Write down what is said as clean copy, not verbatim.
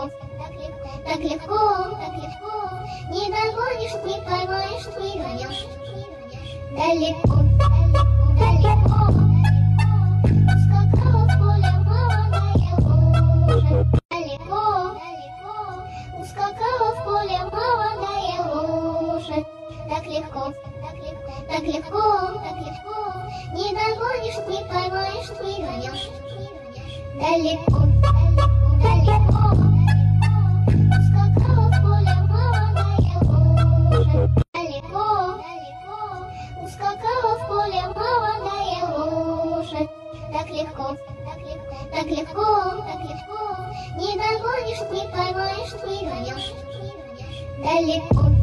так легко, так легко. Не догонишь, не поймаешь, не гонешь. Далеко, далеко, ускакала в поле молодая лошадь. Далеко, ускакала в поле молодая лошадь. Так легко, так легко, так легко. Не догонишь, не поймаешь, не гонешь. Далеко, далеко, ускакала в поле молодая лошадь. Далеко, ускакала в поле молодая лошадь. Так легко, так легко, так легко. Не догонишь, не поймаешь, не гонешь. Далеко.